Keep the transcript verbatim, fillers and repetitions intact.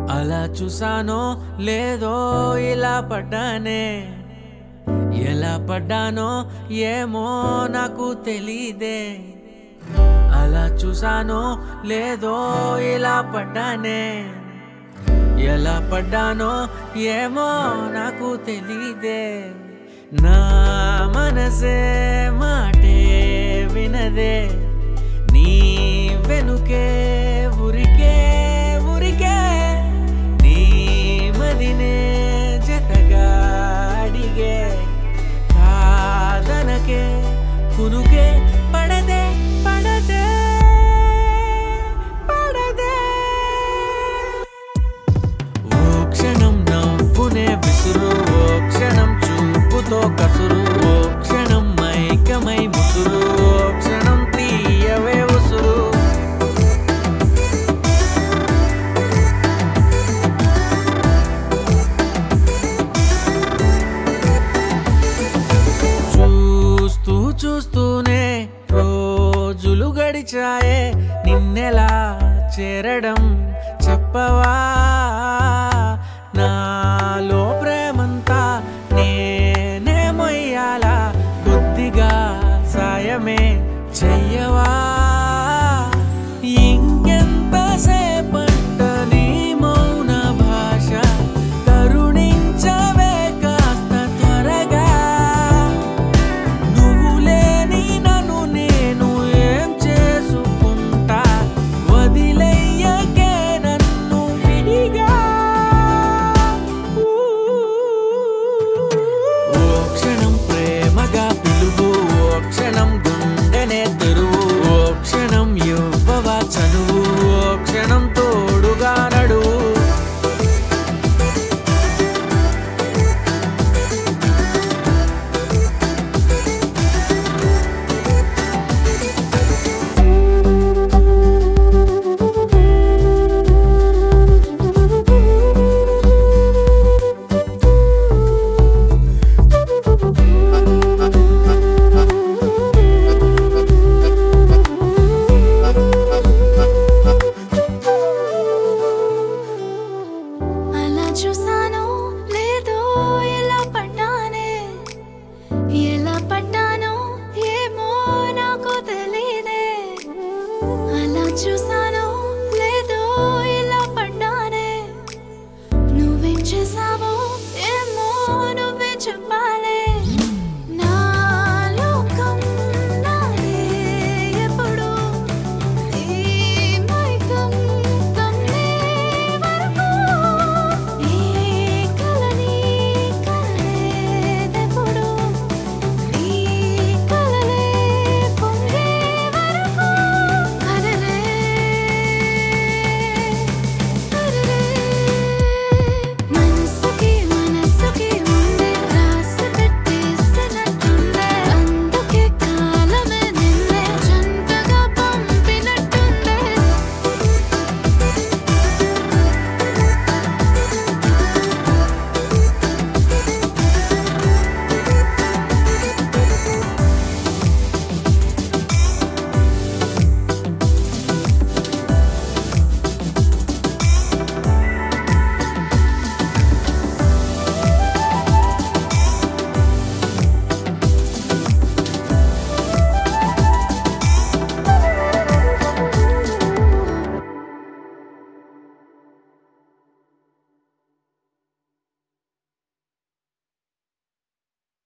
అలా చూసానో లేదో ఇలా పడ్డానే, ఎలా పడ్డానో ఏమో నాకు తెలీదే. అలా చూసానో లేదో ఇలా పడ్డానే, ఎలా పడ్డానో ఏమో నాకు తెలీదే. నా మనసే మాటే వినదే, నీ వెనుకే ఉరికే ఉరికే, నీ మదినే జతగా అడిగే. కాదనకే కునుకే పడదే పడదే పడదే. ఓ క్షణం నవ్వునే విసురు, ఓ క్షణం చూపుతో కసురు, ఓ క్షణం మైకమై ముసురు, ఓ క్షణం తీయవే ఉసురు. చూస్తూ చూస్తూనే రోజులు గడిచాయే, నిన్నెలా చేరడం చెప్పవా.